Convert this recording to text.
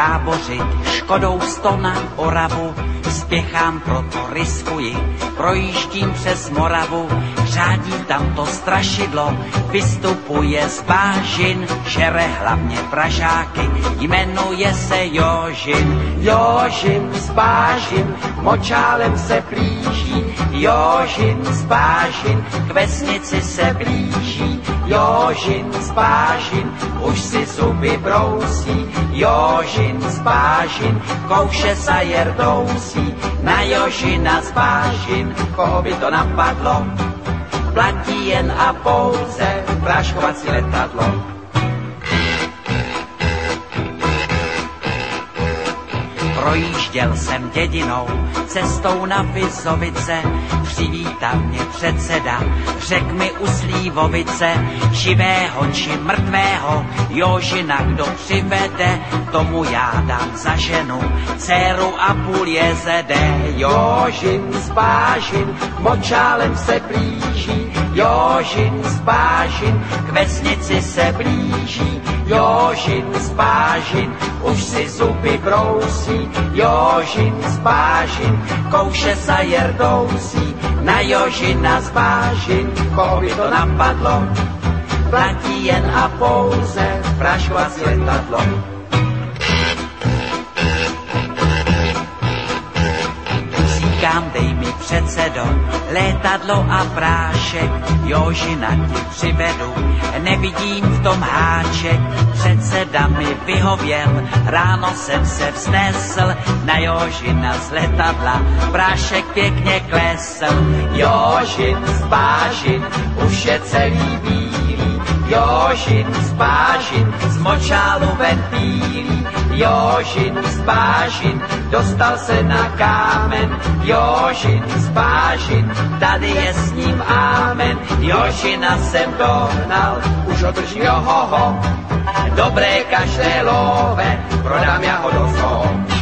tábořit, Škodou 100 na Oravu, spěchám, proto riskuji, projíždím přes Moravu, řádí tam to strašidlo, vystupuje z bážin, žere hlavně Pražáky, jmenuje se Jožin. Jožin z bážin, močálem se blíží, Jožin z bážin, k vesnici se blíží, Jožin z bážin, už si zuby brousí, Jožin z bážin, kouše za Jerdousí, na Jožina z bážin, koho by to napadlo, platí jen a pouze práškovací letadlo. Projížděl jsem dědinou, cestou na Vizovice, přivítal mě předseda, řek mi u Slívovice, živého či mrtvého, Jožina kdo přivede, tomu já dám za ženu, dceru a půl jezede. Jožin z bážin, močálem se blíží, Jožin z bážin, k vesnici se blíží, Jožin z bážin, už si zuby brousí, Jožin z bážin, kouše za Jerdousí, na Jožina z bážin, koho by to napadlo, platí jen a pouze práškovací letadlo. Říkám, dej mi předsedo, létadlo a prášek, Jožina ti přivedu, nevidím v tom háček, předseda mi vyhověl, ráno jsem se vznesl, na Jožina z letadla, prášek pěkně klesl. Jožin z bážin, už je celý bílý, Jožin z bážin, z močálu ven bílý, Jožin z bážin, dostal se na kámen, Jožin z bážin, tady je s ním amen, Jožina jsem dohnal, už ho držím johoho, dobré každé love, prodám já ho do zoo.